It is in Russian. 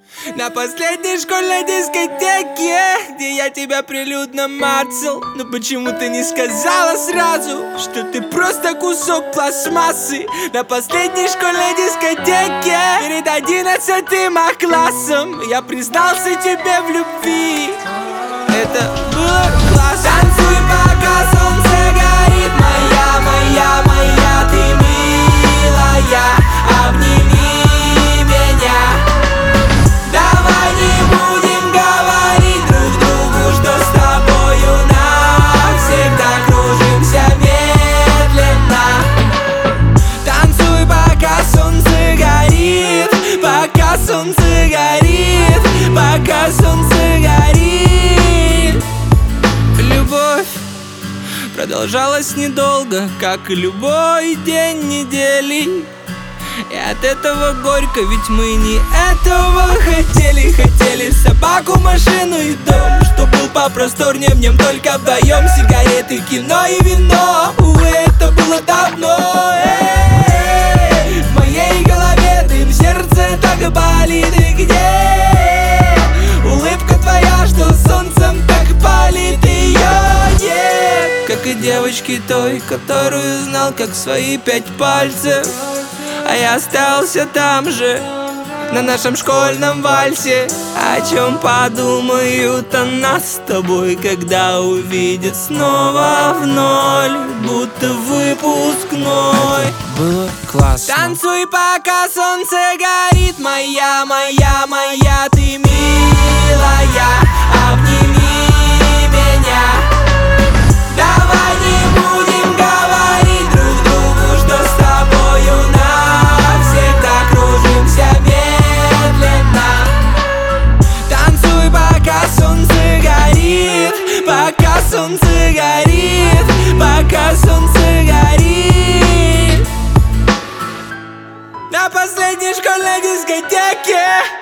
На последней школьной дискотеке, где я тебя прилюдно мацал. Но почему ты не сказала сразу, что ты просто кусок пластмассы? На последней школьной дискотеке, перед 11-м классом, я признался тебе в любви. Это было классно. Танцуй, пока солнце горит, моя, моя, моя, ты милая, обними меня. Давай не будем говорить друг другу, что с тобою навсегда кружимся медленно. Танцуй, пока солнце горит, пока солнце горит, пока солнце горит. Любовь продолжалась недолго, как и любой день недели. И от этого горько, ведь мы не этого хотели. Хотели собаку, машину и дом, что был попросторнее, в нем только вдвоем. Сигареты, кино и вино, увы, это было давно. В моей голове дым, сердце так болит. И где улыбка твоя, что солнцем так палит? Ее нет, как и девочки той, которую знал как свои 5 пальцев. А я остался там же, на нашем школьном вальсе. О чем подумают о нас с тобой, когда увидят снова в ноль, будто выпускной. Было классно. Танцуй, пока солнце горит, моя, моя, моя, ты милая, обними меня. Давай не будем говорить друг другу, что с тобою навсегда кружимся медленно. Танцуй, пока солнце горит, пока солнце горит, пока солнце горит. На последней школьной дискотеке.